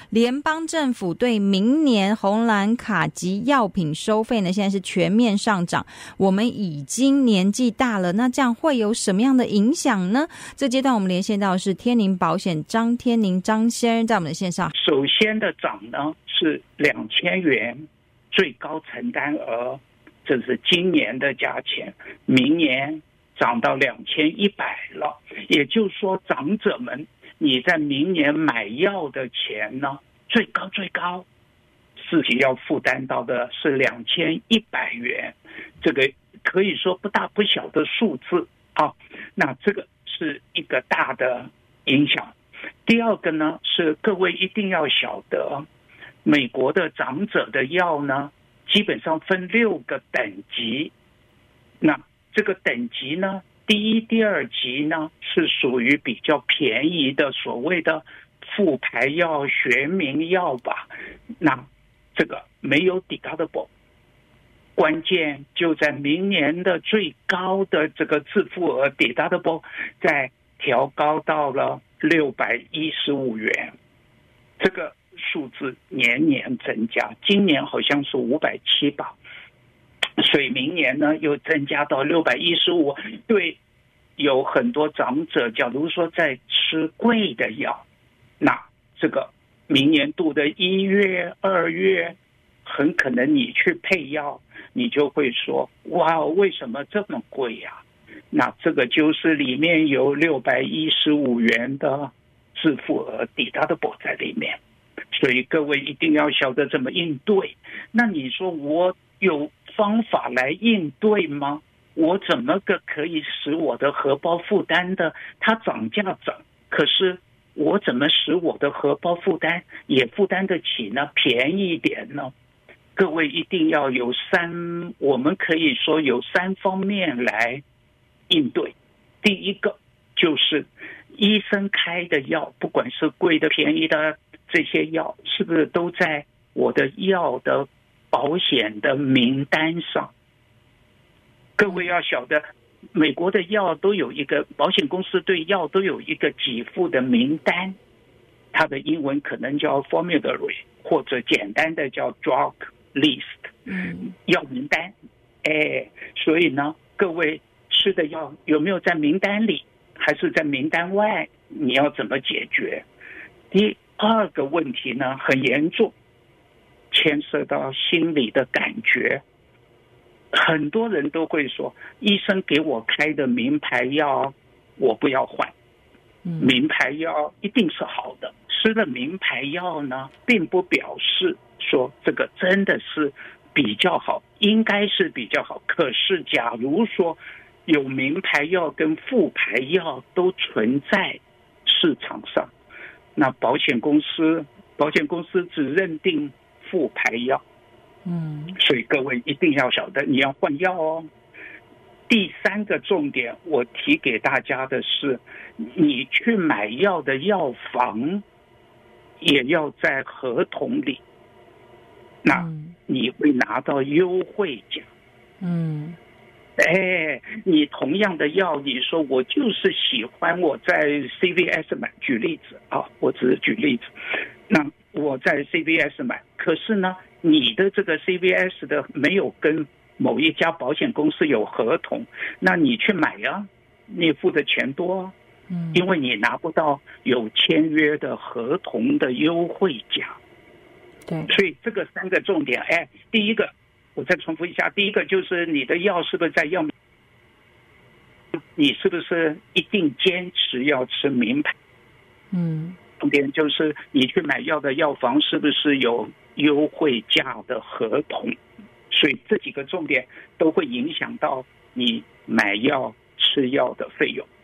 联邦政府对明年红蓝卡及药品收费呢，现在是全面上涨。我们已经年纪大了，那这样会有什么样的影响呢？这阶段我们连线到的是天宁保险张天宁张先生在我们的线上。 首先的涨呢是2000元最高承担额，这是今年的价钱，明年涨到2100了。也就是说，长者们你在明年买药的钱呢，最高自己要负担到的是2100元，这个可以说不大不小的数字啊。那这个是一个大的影响。第二个呢，是各位一定要晓得，美国的长者的药呢，基本上分6个等级。那这个等级呢，第一、第二级呢是属于比较便宜的，所谓的副牌药、学名药吧。那这个没有deductible，关键就在明年的最高的这个自付额 deductible 在调高到了615元，这个数字年年增加，今年好像是570吧，所以明年呢又增加到615。对，有很多长者，假如说在吃贵的药，那这个明年度的1月、2月，很可能你去配药，你就会说：哇，为什么这么贵呀？那这个就是里面有615元的自付额deductible在里面，所以各位一定要晓得怎么应对。那你说我有方法来应对吗？我怎么个可以使我的荷包负担的，它涨价涨，可是我怎么使我的荷包负担也负担得起呢？便宜一点呢？各位一定要有我们可以说有3方面来应对。第一个就是医生开的药，不管是贵的便宜的，这些药是不是都在我的药的保险的名单上？各位要晓得，美国的药都有一个，保险公司对药都有一个给付的名单，它的英文可能叫 formulary， 或者简单的叫 drug list， 药名单。所以呢，各位吃的药有没有在名单里，还是在名单外，你要怎么解决？第二个问题呢，很严重，牵涉到心理的感觉。很多人都会说，医生给我开的名牌药我不要换，名牌药一定是好的。吃了名牌药呢，并不表示说这个真的是比较好，应该是比较好。可是假如说有名牌药跟副牌药都存在市场上，那保险公司只认定副牌药，所以各位一定要晓得你要换药哦。第3个重点我提给大家的是，你去买药的药房也要在合同里，那你会拿到优惠价。你同样的药，你说我就是喜欢我在 CVS 买，举例子啊，我只是举例子。那我在 CVS 买，可是呢，你的这个 CVS 的没有跟某一家保险公司有合同，那你去买啊，你付的钱多啊，因为你拿不到有签约的合同的优惠价。 对， 所以这个3个重点，第一个我再重复一下，第一个就是你的药是不是在药，你是不是一定坚持要吃名牌？重点就是你去买药的药房是不是有优惠价的合同？所以这几个重点都会影响到你买药吃药的费用。